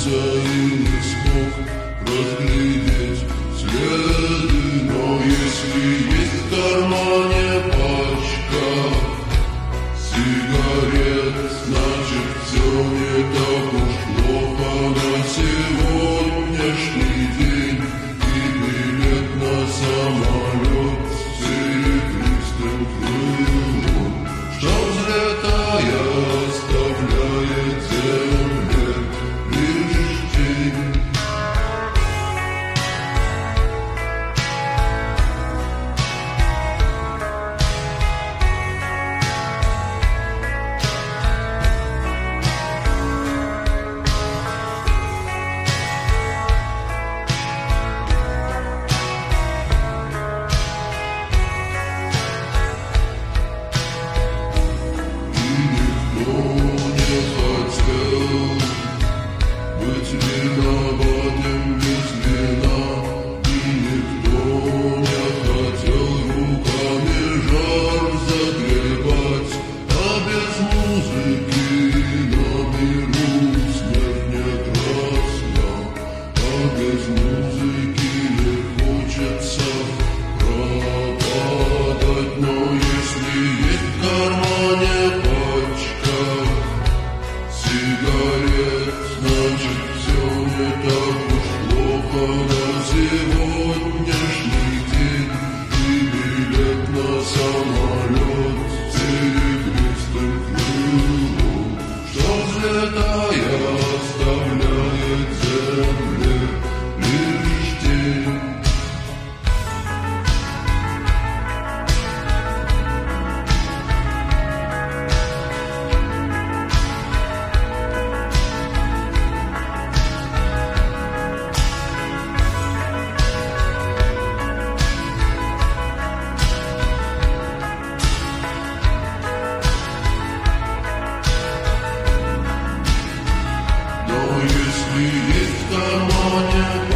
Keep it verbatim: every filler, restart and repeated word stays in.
и не смог разглядеть следы. Но если есть в кармане пачка сигарет, значит все не так уж плохо на сегодняшний день. И билет на самолет с серебристым крылом, что взлетая оставляет земле лишь тень. Быть виноватым без вина, и никто не хотел руками жар загребать, а без музыки на миру смерть не красна, а без музыки не хочется пропадать. Но если есть в кармане пачка сигарет, значит все не так уж плохо на сегодняшний день. И билет на самолет с серебристым крылом, что взлетая оставляет земле лишь тень. Но если есть в кармане